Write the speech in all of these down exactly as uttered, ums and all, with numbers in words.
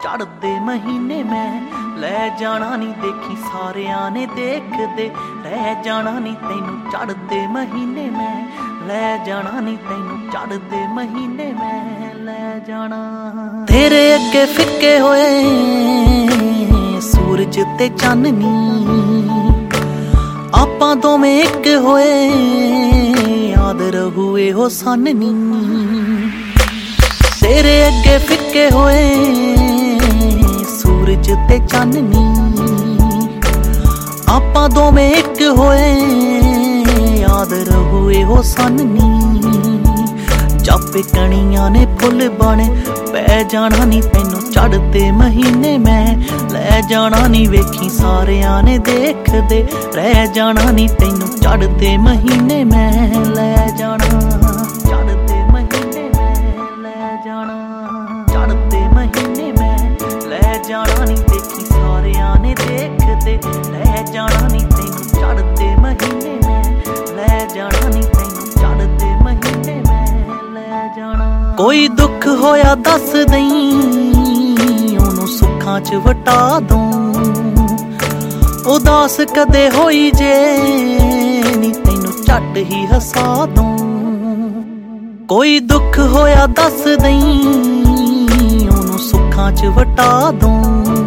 चढ़दे महीने मैं लै जाना नी देखी सारियां ने देखदे रह जाना नी तैनू चढ़दे महीने मैं लै जाना नी तैनू चढ़दे महीने मैं लै जाना। तेरे अगे फिक्के होए सूरज ते चाननी आपां दोवें इक होए याद रहूए हो साननी। तेरे अगे फिक्के होए सूरज ते चाननी आपां दोवें इक होए याद रहूए हो साननी। जापे कणियां ने फुल बने पै जाना नी तैनू चढ़दे महीने मैं लै जाना नी वेखी सारियां ने देखदे रह जाना नी तैनू चढ़दे महीने मैं लै जाना। चढ़दे महीने मैं लै जाना चढ़दे महीने मैं लै जाना नी देखी सारियां ने देखदे रह जाना नी तैनू चढ़दे महीने मैं लै जाना नी तैनू चढ़दे महीने मैं लै जाना। कोई दुख होया दस दई ओनू सुखां च वटा दूं उदास कदे होई जे नी तैनू झट ही हसा दूं। कोई दुख होया दस दई ओनू सुखां च वटा दूं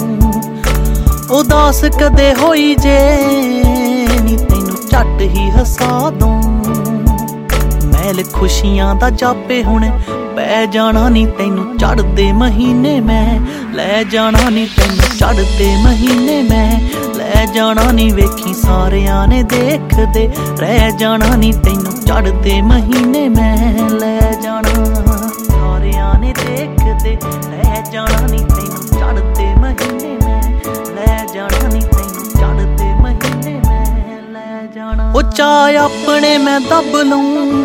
उदास कदे होई जे नी तैनू झट ही हसा दूं। मैल खुशियां दा जापे हुण पै जाना नी तैनू चढ़दे महीने मैं लै जाना नी तैनू चढ़दे महीने मैं लै जाना नी वेखी सारियां ने देखदे रह जाना नी तैनू चढ़दे महीने मैं लै जाना। सारियां ने देखदे रह जाना नी तैनू चढ़दे महीने मैं लै जाना नी तैनू चढ़दे महीने मैं लै जाना। ओ चाह अपने मैं दब लूं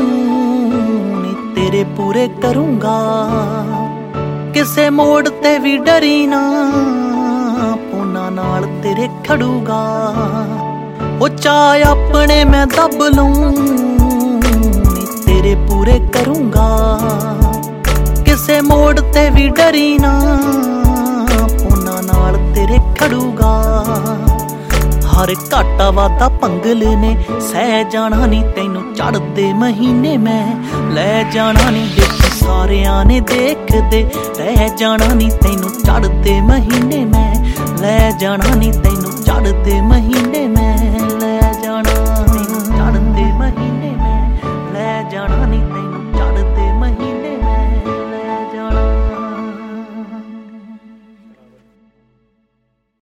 तेरे पूरे करूंगा किसे मोड़ ते भी डरी ना पूना नाल तेरे खड़ूगा। ओ चाह अपने मैं दब लूं तेरे पूरे करूंगा किसे मोड़ ते भी डरी ना पूना नाल तेरे खड़ूगा। हर घाटा वादा पंगल ने सह जाना नी तैनू चढ़दे महीने मैं लै जाना नी देखी सारियां ने देखदे रह जाना नी तैनू चढ़दे महीने मैं लै जाना नी तैनू चढ़दे महीने